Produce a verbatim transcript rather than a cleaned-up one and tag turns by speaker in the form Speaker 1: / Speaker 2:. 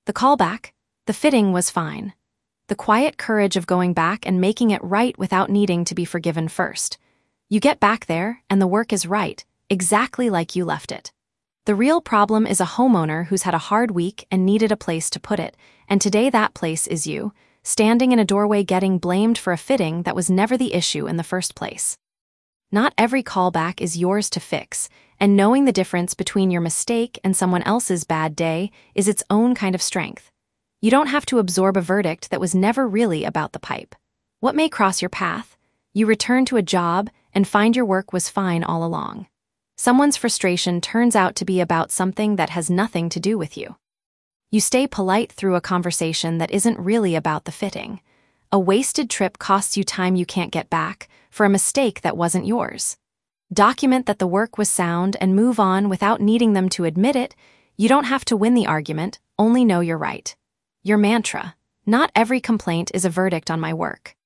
Speaker 1: The callback, the fitting was fine. The quiet courage of going back and making it right without needing to be forgiven first. You get back there, and the work is right, exactly like you left it. The real problem is a homeowner who's had a hard week and needed a place to put it, and today that place is you, standing in a doorway getting blamed for a fitting that was never the issue in the first place. Not every callback is yours to fix, and knowing the difference between your mistake and someone else's bad day is its own kind of strength. You don't have to absorb a verdict that was never really about the pipe. What may cross your path? You return to a job and find your work was fine all along. Someone's frustration turns out to be about something that has nothing to do with you. You stay polite through a conversation that isn't really about the fitting. A wasted trip costs you time you can't get back for a mistake that wasn't yours. Document that the work was sound and move on without needing them to admit it. You don't have to win the argument, only know you're right. Your mantra: not every complaint is a verdict on my work.